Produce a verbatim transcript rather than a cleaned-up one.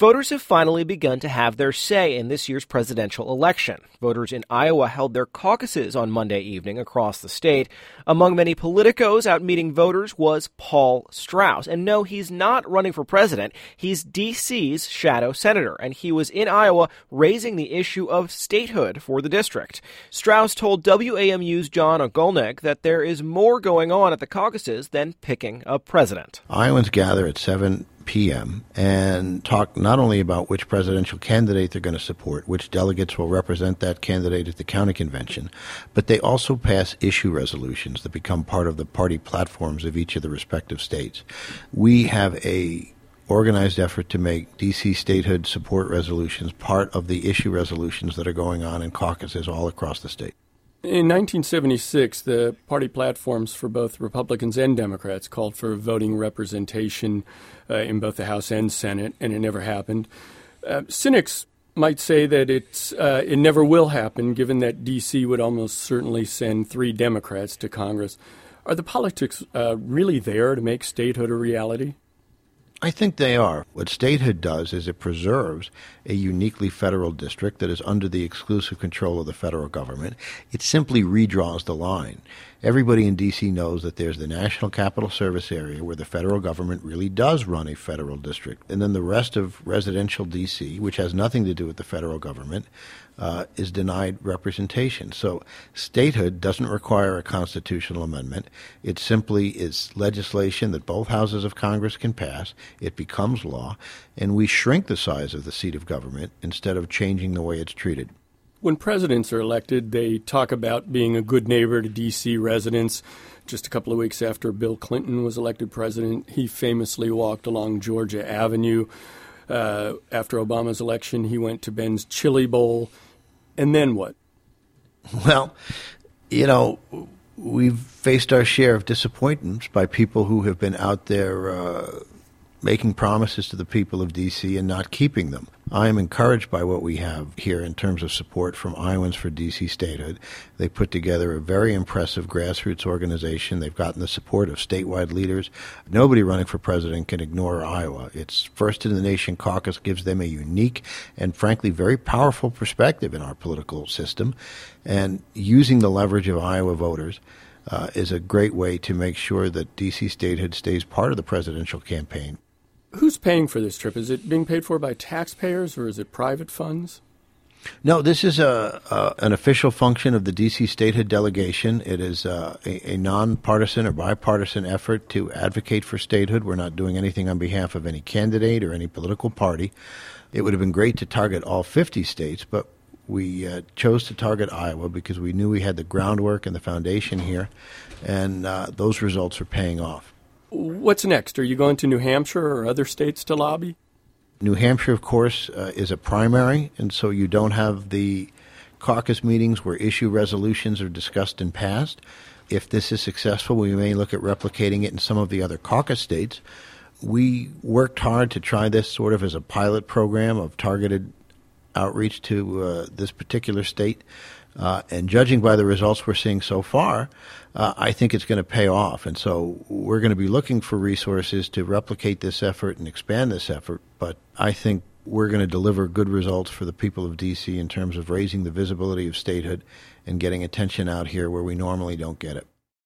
Voters have finally begun to have their say in this year's presidential election. Voters in Iowa held their caucuses on Monday evening across the state. Among many politicos out meeting voters was Paul Strauss. And no, he's not running for president. He's D C's shadow senator, and he was in Iowa raising the issue of statehood for the district. Strauss told W A M U's John Ogolnik that there is more going on at the caucuses than picking a president. Iowans gather at seven p.m. and talk not only about which presidential candidate they're going to support, which delegates will represent that candidate at the county convention, but they also pass issue resolutions that become part of the party platforms of each of the respective states. We have a organized effort to make D C statehood support resolutions part of the issue resolutions that are going on in caucuses all across the state. In nineteen seventy-six, the party platforms for both Republicans and Democrats called for voting representation uh, in both the House and Senate, and it never happened. Uh, cynics might say that it's uh, it never will happen, given that D C would almost certainly send three Democrats to Congress. Are the politics uh, really there to make statehood a reality? I think they are. What statehood does is it preserves a uniquely federal district that is under the exclusive control of the federal government. It simply redraws the line. Everybody in D C knows that there's the National Capital Service area where the federal government really does run a federal district. And then the rest of residential D C, which has nothing to do with the federal government, uh, is denied representation. So statehood doesn't require a constitutional amendment. It simply is legislation that both houses of Congress can pass. It becomes law, and we shrink the size of the seat of government instead of changing the way it's treated. When presidents are elected, they talk about being a good neighbor to D C residents. Just a couple of weeks after Bill Clinton was elected president, he famously walked along Georgia Avenue. Uh, after Obama's election, he went to Ben's Chili Bowl. And then what? Well, you know, we've faced our share of disappointments by people who have been out there uh, making promises to the people of D C and not keeping them. I am encouraged by what we have here in terms of support from Iowans for D C statehood. They put together a very impressive grassroots organization. They've gotten the support of statewide leaders. Nobody running for president can ignore Iowa. Its First in the Nation caucus gives them a unique and, frankly, very powerful perspective in our political system. And using the leverage of Iowa voters uh, is a great way to make sure that D C statehood stays part of the presidential campaign. Who's paying for this trip? Is it being paid for by taxpayers or is it private funds? No, this is a, a an official function of the D C statehood delegation. It is uh, a, a nonpartisan or bipartisan effort to advocate for statehood. We're not doing anything on behalf of any candidate or any political party. It would have been great to target all fifty states, but we uh, chose to target Iowa because we knew we had the groundwork and the foundation here, and uh, those results are paying off. What's next? Are you going to New Hampshire or other states to lobby? New Hampshire, of course, uh, is a primary, and so you don't have the caucus meetings where issue resolutions are discussed and passed. If this is successful, we may look at replicating it in some of the other caucus states. We worked hard to try this sort of as a pilot program of targeted outreach to uh, this particular state. Uh, and judging by the results we're seeing so far, uh, I think it's going to pay off. And so we're going to be looking for resources to replicate this effort and expand this effort. But I think we're going to deliver good results for the people of D C in terms of raising the visibility of statehood and getting attention out here where we normally don't get it.